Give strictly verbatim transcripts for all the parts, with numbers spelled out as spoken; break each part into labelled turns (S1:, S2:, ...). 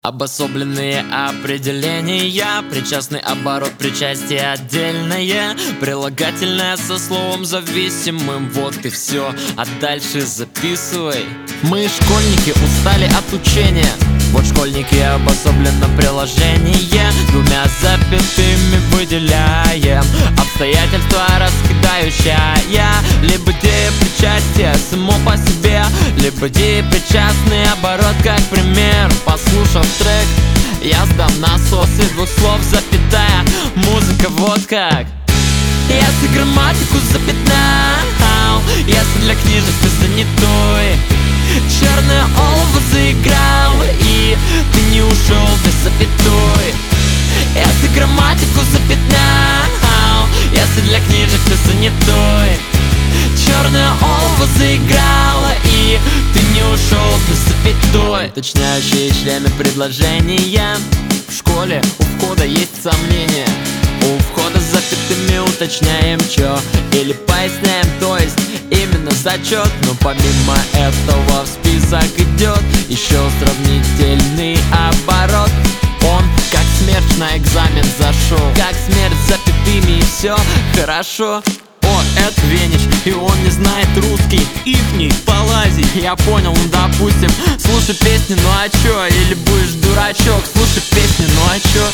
S1: Обособленные определения, причастный оборот, причастие отдельное, прилагательное со словом зависимым. Вот и все, а дальше записывай. Мы, школьники, устали от учения. Вот школьники обособленно приложение, двумя запятыми выделяем обстоятельства раскидающая, либо причастие само по себе, либо причастный оборот, как пример. Послушав трек, я сдам насос из двух слов, запятая, музыка вот как. Если грамматику запятнал, если для книжек ты занятой, черное олово заиграл, и ты не ушел без запятой. Если грамматику запятнал, если для книжек ты занятой, черное олово заиграло, и ты не ушел без запятой. Уточняющие члены предложения. В школе у входа есть сомнения. У входа с запятыми уточняем чё, или поясняем, то есть именно зачет. Но помимо этого в список идет еще сравнительный оборот. Он как смерть на экзамен зашел, как смерть с запятыми, и все хорошо. О, это Венич, и он не знает русский. Ихний, полазий, я понял, ну допустим. Слушай песни, ну а чё? Или будешь дурачок? Слушай песни, ну а чё?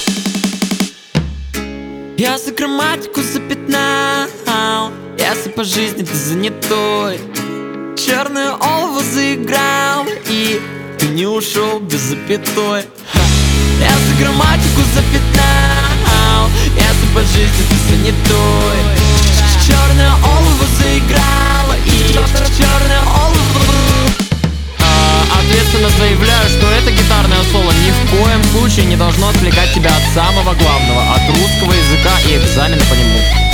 S1: Если грамматику запятнал, если по жизни ты занятой, черное олово заиграл, и ты не ушел без запятой. Если грамматику запятнал, если по жизни ты занятой, черное олово заиграло, и черное олово. а, Ответственно заявляю, что это гитарное соло ни в коем случае не должно отвлекать тебя от самого главного, от русского языка и экзамена по нему.